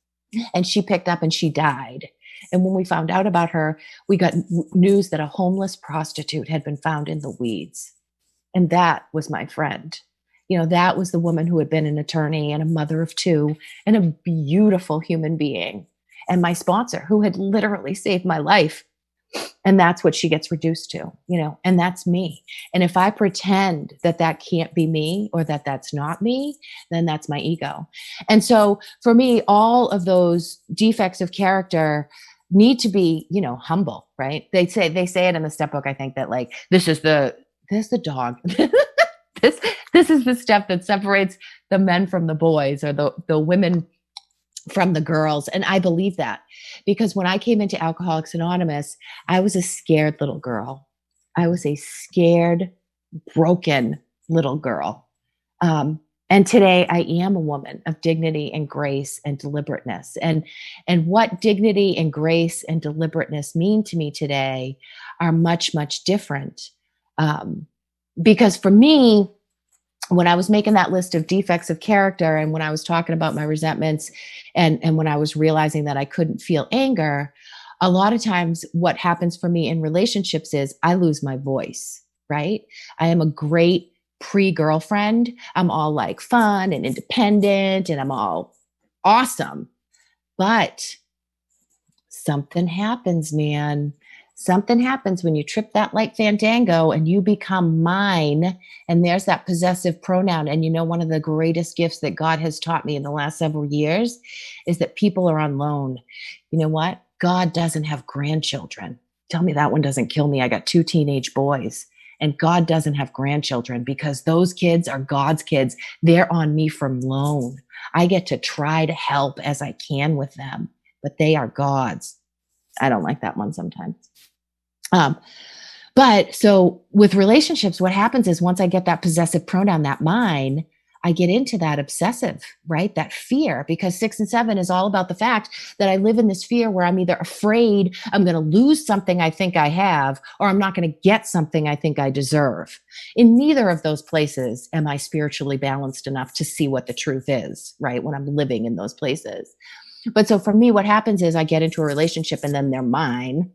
And she picked up and she died. And when we found out about her, we got news that a homeless prostitute had been found in the weeds. And that was my friend. You know, that was the woman who had been an attorney and a mother of two and a beautiful human being. And my sponsor, who had literally saved my life. And that's what she gets reduced to, you know, and that's me. And if I pretend that that can't be me or that that's not me, then that's my ego. And so for me, all of those defects of character need to be, you know, humble, right? They say, they say it in the step book, I think, that like, this is the, this is the dog. this, this is the step that separates the men from the boys or the, the women from the girls. And I believe that because when I came into Alcoholics Anonymous, I was a scared little girl. I was a scared, broken little girl. Um, and today I am a woman of dignity and grace and deliberateness. And, and what dignity and grace and deliberateness mean to me today are much, much different. Um, because for me, when I was making that list of defects of character and when I was talking about my resentments and, and when I was realizing that I couldn't feel anger, a lot of times what happens for me in relationships is I lose my voice, right? I am a great pre-girlfriend. I'm all like fun and independent and I'm all awesome. But something happens, man. Something happens when you trip that like Fandango and you become mine. And there's that possessive pronoun. And you know, one of the greatest gifts that God has taught me in the last several years is that people are on loan. You know what? God doesn't have grandchildren. Tell me that one doesn't kill me. I got two teenage boys and God doesn't have grandchildren because those kids are God's kids. They're on me from loan. I get to try to help as I can with them, but they are God's. I don't like that one sometimes. Um, but so with relationships, what happens is once I get that possessive pronoun, that mine, I get into that obsessive, right? That fear, because six and seven is all about the fact that I live in this fear where I'm either afraid I'm going to lose something I think I have, or I'm not going to get something I think I deserve. In neither of those places am I spiritually balanced enough to see what the truth is, right? When I'm living in those places. But so for me, what happens is I get into a relationship and then they're mine.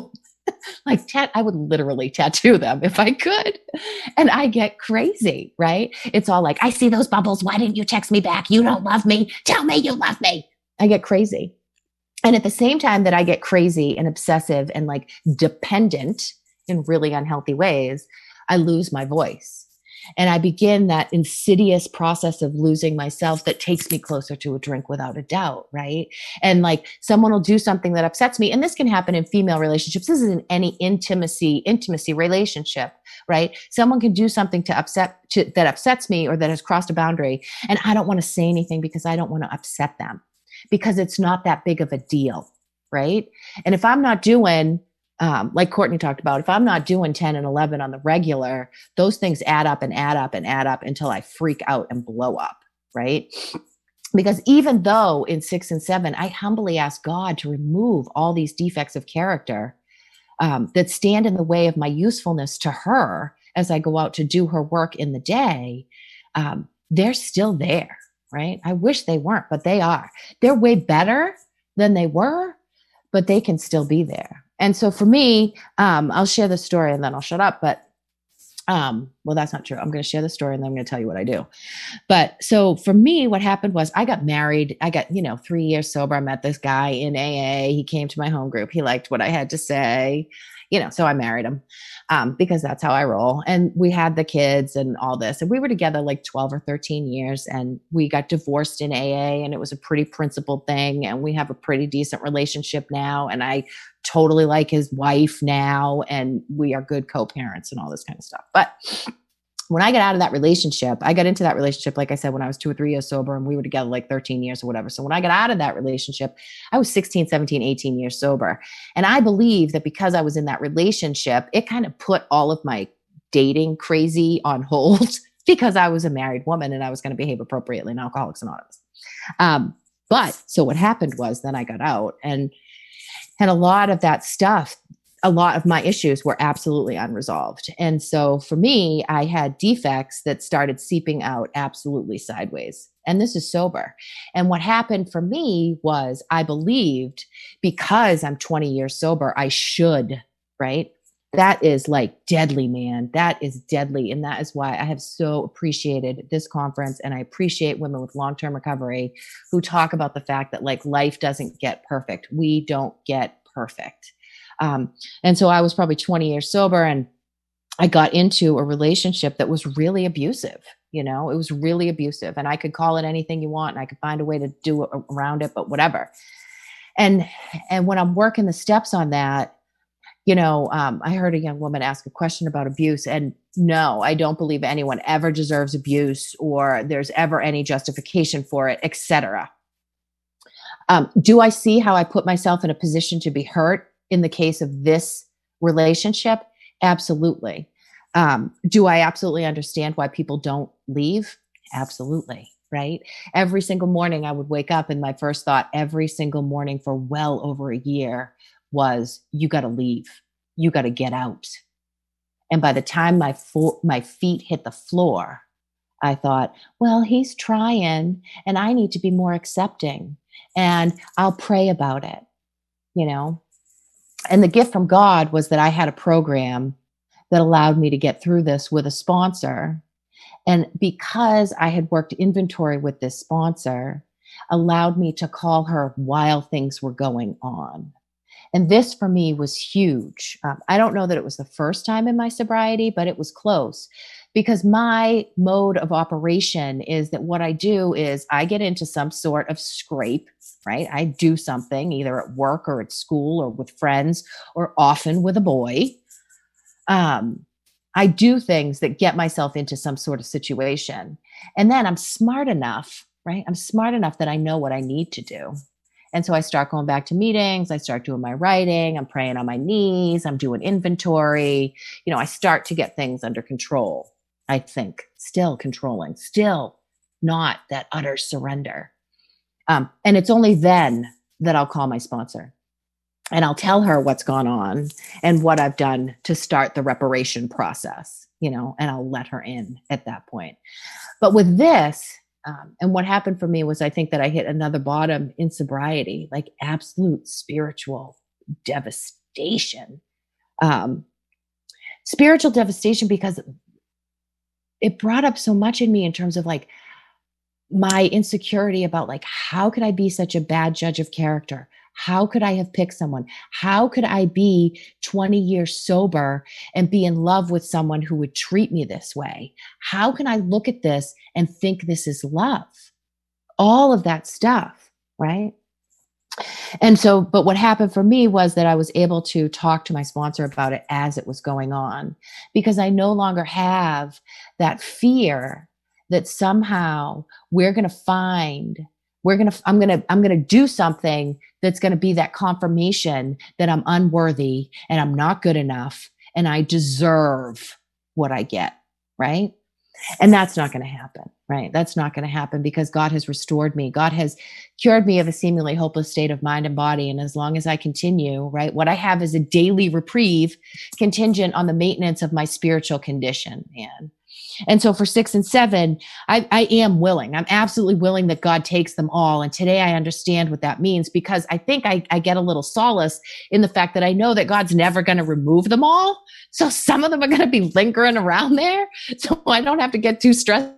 Like tat, I would literally tattoo them if I could. And I get crazy, right? It's all like, I see those bubbles. Why didn't you text me back? You don't love me. Tell me you love me. I get crazy. And at the same time that I get crazy and obsessive and like dependent in really unhealthy ways, I lose my voice. And I begin that insidious process of losing myself that takes me closer to a drink without a doubt, right? And like someone will do something that upsets me. And this can happen in female relationships. This isn't any intimacy, intimacy relationship, right? Someone can do something to upset, to, that upsets me or that has crossed a boundary. And I don't want to say anything because I don't want to upset them because it's not that big of a deal, right? And if I'm not doing Um, like Courtney talked about, if I'm not doing ten and eleven on the regular, those things add up and add up and add up until I freak out and blow up, right? Because even though in six and seven, I humbly ask God to remove all these defects of character um, that stand in the way of my usefulness to her as I go out to do her work in the day, um, they're still there, right? I wish they weren't, but they are. They're way better than they were, but they can still be there. And so for me, um, I'll share the story and then I'll shut up. But Um, well, that's not true. I'm going to share the story and then I'm going to tell you what I do. But so for me, what happened was I got married. I got, you know, three years sober. I met this guy in A A. He came to my home group. He liked what I had to say, you know, so I married him um, because that's how I roll. And we had the kids and all this. And we were together like twelve or thirteen years, and we got divorced in A A, and it was a pretty principled thing. And we have a pretty decent relationship now. And I totally like his wife now, and we are good co-parents and all this kind of stuff. But when I got out of that relationship, I got into that relationship, like I said, when I was two or three years sober, and we were together like thirteen years or whatever. So when I got out of that relationship, I was sixteen, seventeen, eighteen years sober. And I believe that because I was in that relationship, it kind of put all of my dating crazy on hold because I was a married woman and I was going to behave appropriately in Alcoholics Anonymous. Um, but so what happened was then I got out, and And a lot of that stuff, a lot of my issues were absolutely unresolved. And so for me, I had defects that started seeping out absolutely sideways. And this is sober. And what happened for me was I believed because I'm twenty years sober, I should, right? That is like deadly, man. That is deadly. And that is why I have so appreciated this conference. And I appreciate women with long-term recovery who talk about the fact that like life doesn't get perfect. We don't get perfect. Um, and so I was probably twenty years sober, and I got into a relationship that was really abusive. You know, it was really abusive, and I could call it anything you want, and I could find a way to do it around it, but whatever. And, and when I'm working the steps on that, you know, um, I heard a young woman ask a question about abuse, and no, I don't believe anyone ever deserves abuse or there's ever any justification for it, et cetera. Um, do I see how I put myself in a position to be hurt in the case of this relationship? Absolutely. Um, do I absolutely understand why people don't leave? Absolutely. Right. Every single morning I would wake up, and my first thought every single morning for well over a year was, you got to leave. You got to get out. And by the time my fo- my feet hit the floor, I thought, well, he's trying, and I need to be more accepting, and I'll pray about it, you know? And the gift from God was that I had a program that allowed me to get through this with a sponsor. And because I had worked inventory with this sponsor, allowed me to call her while things were going on. And this for me was huge. Um, I don't know that it was the first time in my sobriety, but it was close, because my mode of operation is that what I do is I get into some sort of scrape, right? I do something either at work or at school or with friends or often with a boy. Um, I do things that get myself into some sort of situation. And then I'm smart enough, right? I'm smart enough that I know what I need to do. And so I start going back to meetings. I start doing my writing. I'm praying on my knees. I'm doing inventory. You know, I start to get things under control, I think. Still controlling, still not that utter surrender. Um, and it's only then that I'll call my sponsor. And I'll tell her what's gone on and what I've done to start the reparation process, you know, and I'll let her in at that point. But with this, Um, and what happened for me was I think that I hit another bottom in sobriety, like absolute spiritual devastation. Um, spiritual devastation because it brought up so much in me in terms of like my insecurity about like, how could I be such a bad judge of character? How could I have picked someone? How could I be twenty years sober and be in love with someone who would treat me this way? How can I look at this and think this is love? All of that stuff, right? And so, but what happened for me was that I was able to talk to my sponsor about it as it was going on, because I no longer have that fear that somehow we're going to find We're going to, I'm going to, I'm going to do something that's going to be that confirmation that I'm unworthy and I'm not good enough and I deserve what I get. Right. And that's not going to happen. Right. That's not going to happen because God has restored me. God has cured me of a seemingly hopeless state of mind and body. And as long as I continue, right, what I have is a daily reprieve contingent on the maintenance of my spiritual condition, man. And so for six and seven, I, I am willing. I'm absolutely willing that God takes them all. And today I understand what that means, because I think I, I get a little solace in the fact that I know that God's never going to remove them all. So some of them are going to be lingering around there. So I don't have to get too stressed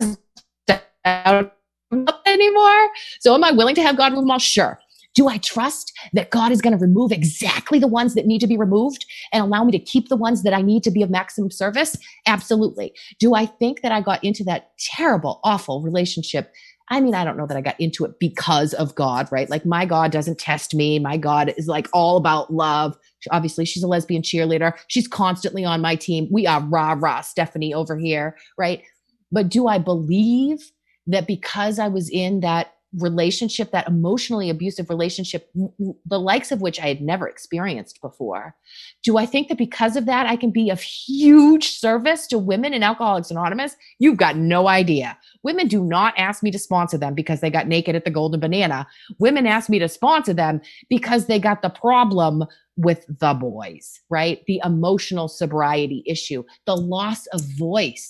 out anymore. So am I willing to have God remove them all? Sure. Do I trust that God is going to remove exactly the ones that need to be removed and allow me to keep the ones that I need to be of maximum service? Absolutely. Do I think that I got into that terrible, awful relationship? I mean, I don't know that I got into it because of God, right? Like, my God doesn't test me. My God is like all about love. Obviously, she's a lesbian cheerleader. She's constantly on my team. We are rah, rah, Stephanie over here, right? But do I believe that because I was in that relationship, that emotionally abusive relationship, the likes of which I had never experienced before, do I think that because of that, I can be of huge service to women in Alcoholics Anonymous? You've got no idea. Women do not ask me to sponsor them because they got naked at the Golden Banana. Women ask me to sponsor them because they got the problem with the boys, right? The emotional sobriety issue, the loss of voice.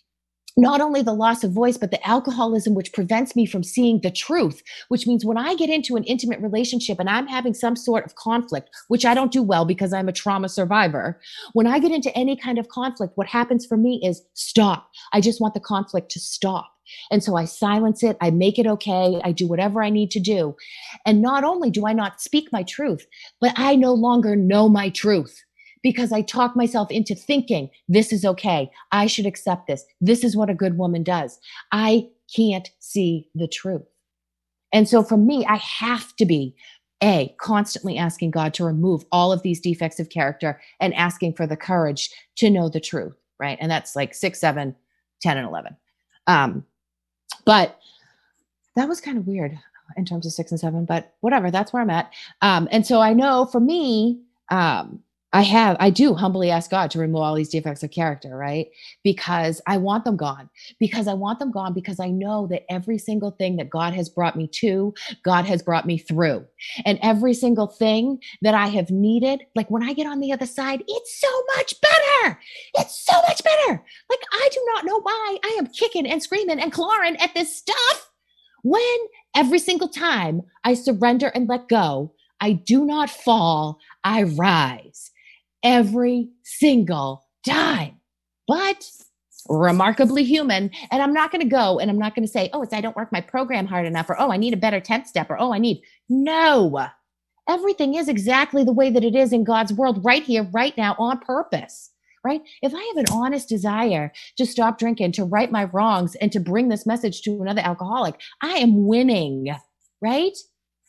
Not only the loss of voice, but the alcoholism, which prevents me from seeing the truth, which means when I get into an intimate relationship and I'm having some sort of conflict, which I don't do well because I'm a trauma survivor, when I get into any kind of conflict, what happens for me is stop. I just want the conflict to stop. And so I silence it. I make it okay. I do whatever I need to do. And not only do I not speak my truth, but I no longer know my truth, because I talk myself into thinking this is okay. I should accept this. This is what a good woman does. I can't see the truth. And so for me, I have to be A, constantly asking God to remove all of these defects of character and asking for the courage to know the truth, right? And that's like six, seven, ten, and eleven. Um, but that was kind of weird in terms of six and seven, but whatever, that's where I'm at. Um, and so I know for me, um, I have, I do humbly ask God to remove all these defects of character, right? Because I want them gone, because I want them gone, because I know that every single thing that God has brought me to, God has brought me through. And every single thing that I have needed, like when I get on the other side, it's so much better. It's so much better. Like, I do not know why I am kicking and screaming and clawing at this stuff when every single time I surrender and let go, I do not fall, I rise. Every single time. But remarkably human. And I'm not going to go and I'm not going to say, oh, it's I don't work my program hard enough, or oh, I need a better tenth step, or oh, I need. No. Everything is exactly the way that it is in God's world right here, right now, on purpose. Right? If I have an honest desire to stop drinking, to right my wrongs, and to bring this message to another alcoholic, I am winning. Right?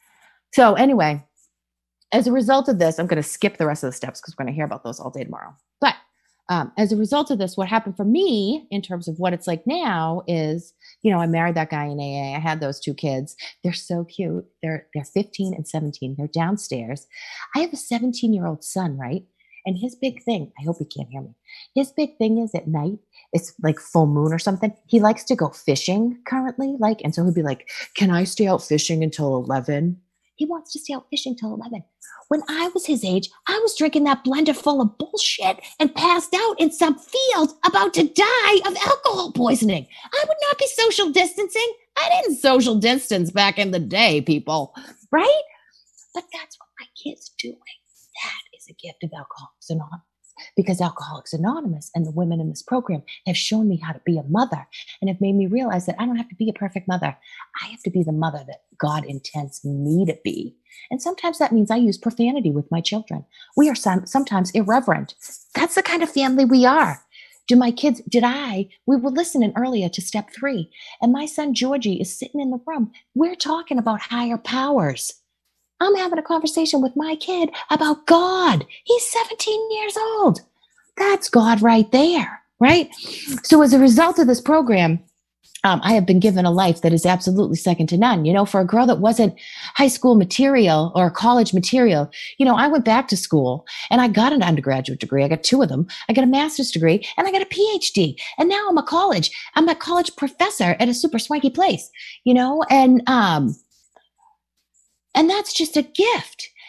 So anyway, as a result of this, I'm going to skip the rest of the steps because we're going to hear about those all day tomorrow. But um, as a result of this, what happened for me in terms of what it's like now is, you know, I married that guy in A A. I had those two kids. They're so cute. They're they're fifteen and seventeen. They're downstairs. I have a seventeen-year-old son, right? And his big thing, I hope he can't hear me. His big thing is at night, it's like full moon or something. He likes to go fishing currently. Like, and so he'll be like, can I stay out fishing until eleven? He wants to stay out fishing till eleven. When I was his age, I was drinking that blender full of bullshit and passed out in some field about to die of alcohol poisoning. I would not be social distancing. I didn't social distance back in the day, people, right? But that's what my kid's doing. That is a gift of Alcoholics Anonymous, because Alcoholics Anonymous and the women in this program have shown me how to be a mother and have made me realize that I don't have to be a perfect mother. I have to be the mother that God intends me to be. And sometimes that means I use profanity with my children. We are some, sometimes irreverent. That's the kind of family we are. Do my kids, did I, we were listening earlier to step three, and my son Georgie is sitting in the room. We're talking about higher powers. I'm having a conversation with my kid about God. He's seventeen years old. That's God right there, right? So as a result of this program, um, I have been given a life that is absolutely second to none. You know, for a girl that wasn't high school material or college material, you know, I went back to school and I got an undergraduate degree. I got two of them. I got a master's degree and I got a P H D. And now I'm a college. I'm a college professor at a super swanky place, you know, and, um, And that's just a gift,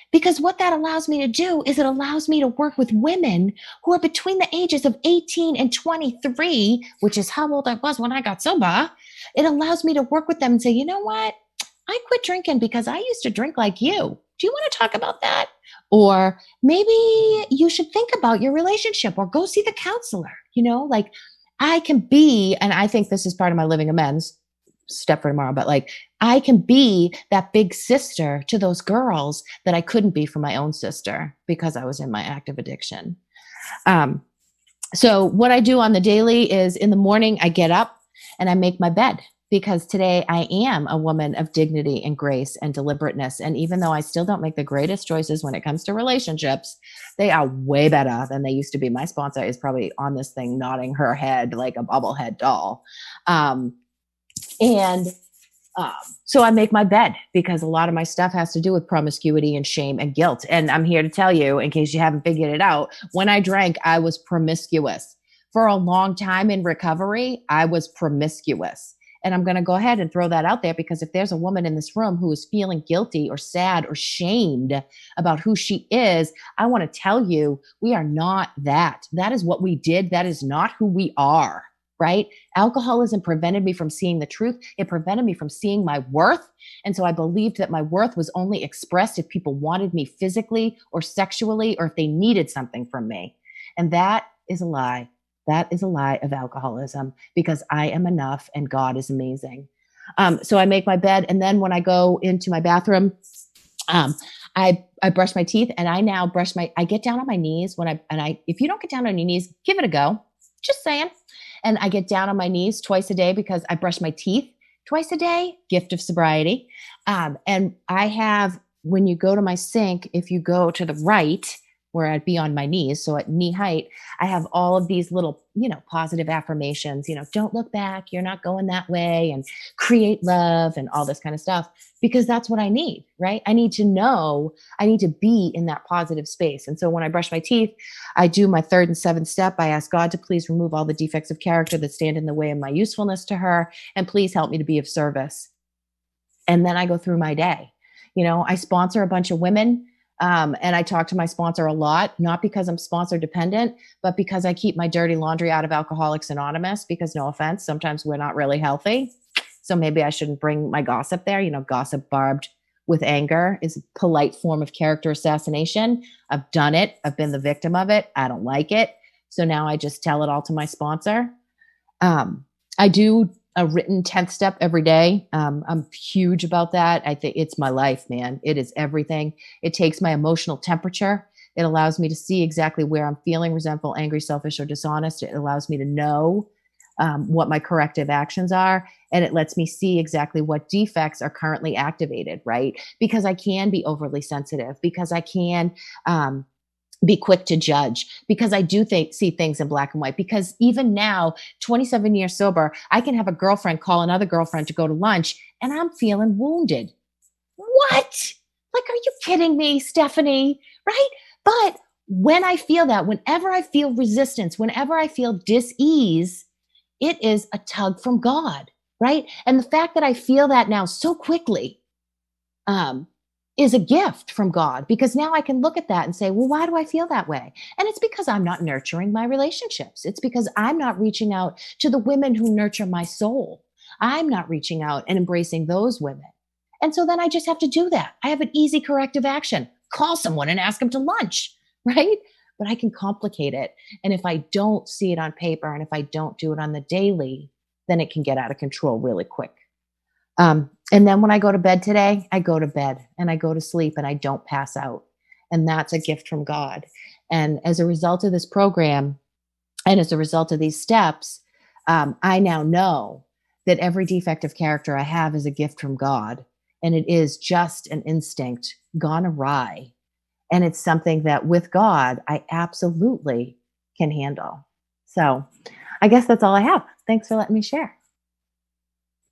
Because what that allows me to do is it allows me to work with women who are between the ages of eighteen and twenty-three, which is how old I was when I got sober. It allows me to work with them and say, you know what? I quit drinking because I used to drink like you. Do you want to talk about that? Or maybe you should think about your relationship or go see the counselor. You know, like I can be, and I think this is part of my living amends step for tomorrow, but like I can be that big sister to those girls that I couldn't be for my own sister because I was in my active addiction. Um, so what I do on the daily is in the morning, I get up and I make my bed because today I am a woman of dignity and grace and deliberateness. And even though I still don't make the greatest choices when it comes to relationships, they are way better than they used to be. My sponsor is probably on this thing nodding her head like a bobblehead doll. Um, And um, so I make my bed because a lot of my stuff has to do with promiscuity and shame and guilt. And I'm here to tell you, in case you haven't figured it out, when I drank, I was promiscuous. For a long time in recovery, I was promiscuous. And I'm going to go ahead and throw that out there because if there's a woman in this room who is feeling guilty or sad or shamed about who she is, I want to tell you, we are not that. That is what we did. That is not who we are. Right? Alcoholism prevented me from seeing the truth. It prevented me from seeing my worth. And so I believed that my worth was only expressed if people wanted me physically or sexually, or if they needed something from me. And that is a lie. That is a lie of alcoholism because I am enough and God is amazing. Um, so I make my bed. And then when I go into my bathroom, um, I, I brush my teeth and I now brush my, I get down on my knees when I, and I, if you don't get down on your knees, give it a go. Just saying. And I get down on my knees twice a day because I brush my teeth twice a day, gift of sobriety. Um, and I have, when you go to my sink, if you go to the right, where I'd be on my knees, so at knee height, I have all of these little, you know, positive affirmations, you know, don't look back, you're not going that way, and create love and all this kind of stuff, because that's what I need, right? I need to know, I need to be in that positive space. And so when I brush my teeth, I do my third and seventh step. I ask God to please remove all the defects of character that stand in the way of my usefulness to her, and please help me to be of service. And then I go through my day. You know, I sponsor a bunch of women. Um, and I talk to my sponsor a lot, not because I'm sponsor dependent, but because I keep my dirty laundry out of Alcoholics Anonymous, because no offense, sometimes we're not really healthy. So maybe I shouldn't bring my gossip there. You know, gossip barbed with anger is a polite form of character assassination. I've done it. I've been the victim of it. I don't like it. So now I just tell it all to my sponsor. Um, I do a written tenth step every day. Um, I'm huge about that. I think it's my life, man. It is everything. It takes my emotional temperature. It allows me to see exactly where I'm feeling resentful, angry, selfish, or dishonest. It allows me to know um, what my corrective actions are. And it lets me see exactly what defects are currently activated, right? Because I can be overly sensitive, because I can, um, be quick to judge, because I do think, see things in black and white, because even now, twenty-seven years sober, I can have a girlfriend call another girlfriend to go to lunch and I'm feeling wounded. What? Like, are you kidding me, Stephanie? Right? But when I feel that, whenever I feel resistance, whenever I feel dis-ease, it is a tug from God, right? And the fact that I feel that now so quickly, um, is a gift from God, because now I can look at that and say, well, why do I feel that way? And it's because I'm not nurturing my relationships. It's because I'm not reaching out to the women who nurture my soul. I'm not reaching out and embracing those women. And so then I just have to do that. I have an easy corrective action. Call someone and ask them to lunch, right? But I can complicate it. And if I don't see it on paper and if I don't do it on the daily, then it can get out of control really quick. Um, and then when I go to bed today, I go to bed and I go to sleep and I don't pass out. And that's a gift from God. And as a result of this program and as a result of these steps, um, I now know that every defect of character I have is a gift from God. And it is just an instinct gone awry. And it's something that with God, I absolutely can handle. So I guess that's all I have. Thanks for letting me share.